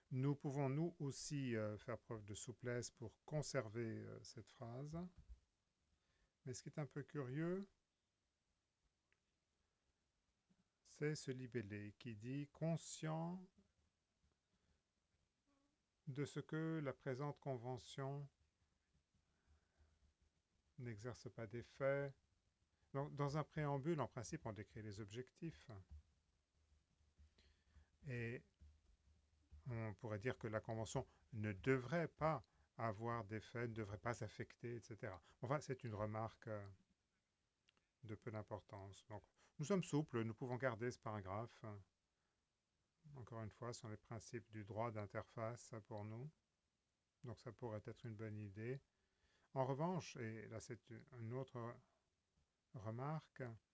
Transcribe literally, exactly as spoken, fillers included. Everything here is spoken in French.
Nous pouvons nous aussi euh, faire preuve de souplesse pour conserver euh, cette phrase. Mais ce qui est un peu curieux, c'est ce libellé qui dit conscient de ce que la présente convention n'exerce pas d'effet. Donc, dans un préambule, en principe, on décrit les objectifs. Et on pourrait dire que la convention ne devrait pas avoir d'effet, ne devrait pas s'affecter, et cetera. Enfin, c'est une remarque euh, de peu d'importance. Donc, nous sommes souples, nous pouvons garder ce paragraphe. Encore une fois, ce sont les principes du droit d'interface pour nous. Donc, ça pourrait être une bonne idée. En revanche, et là c'est une autre remarque,